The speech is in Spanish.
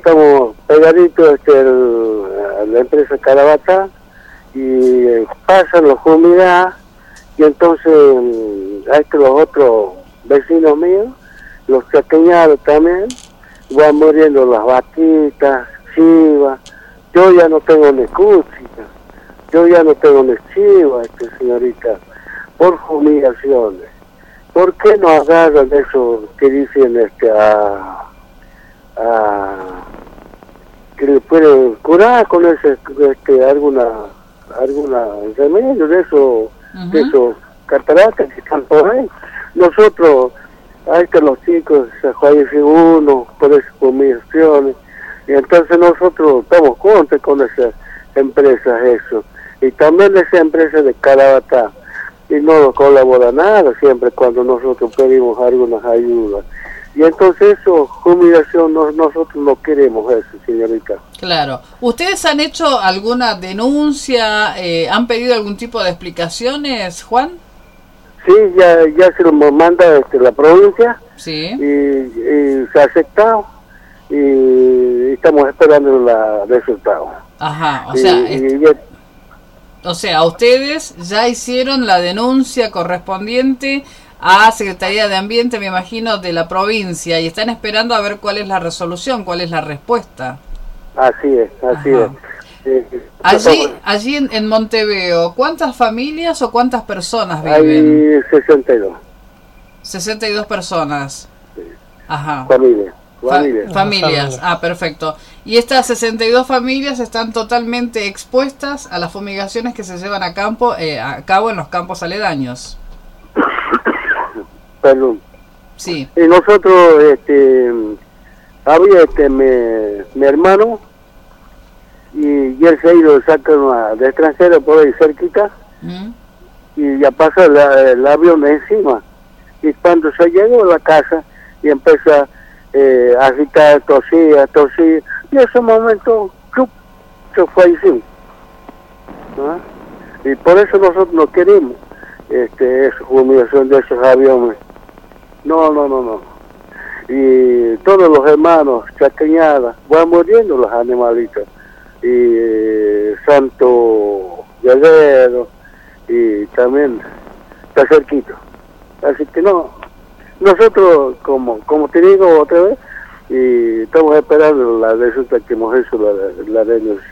estamos pegaditos a la empresa Carabata y pasan los fumigados y entonces los otros vecinos míos, los chaqueñados también, van muriendo las vaquitas, chivas. Yo ya no tengo ni cuchillas, yo ya no tengo ni chivas, señorita, por fumigaciones. ¿Por qué no agarran eso que dicen que le pueden curar con ese alguna remedio de eso, de esos cataratas que están por ahí? Nosotros, los chicos se falleció uno por esas fumigaciones, y entonces nosotros estamos contra con esas empresas eso, y también esa empresa de Carabata, y no nos colabora nada siempre cuando nosotros pedimos algunas ayudas. Y entonces eso, fumigación, nosotros no queremos eso, señorita. Claro. ¿Ustedes han hecho alguna denuncia? ¿Han pedido algún tipo de explicaciones, Juan? Sí, ya se lo manda la provincia. Sí. Y se ha aceptado. Y estamos esperando el resultado. Ajá, o sea, ustedes ya hicieron la denuncia correspondiente a Secretaría de Ambiente, me imagino, de la provincia, y están esperando a ver cuál es la resolución, cuál es la respuesta. Así es. Allí en Montevideo, ¿cuántas familias o cuántas personas viven? Hay 62. 62 personas. Sí. Ajá. Familias. Ah, perfecto. Y estas 62 familias están totalmente expuestas a las fumigaciones que se llevan a cabo en los campos aledaños. Perdón. Sí. Y nosotros, había mi hermano, y él se ha ido de extranjero por ahí cerquita, y ya pasa el avión encima. Y cuando se llegó a la casa y empieza a agitar, tosía, y en ese momento se fue ahí. ¿Ah? Y por eso nosotros no queremos esa fumigación de esos aviones. No. Y todos los hermanos, chaqueñadas, van muriendo los animalitos. Y Santo Guerrero, y también está cerquito. Así que nosotros, como te digo otra vez, y estamos esperando la resulta que hemos hecho la denuncia.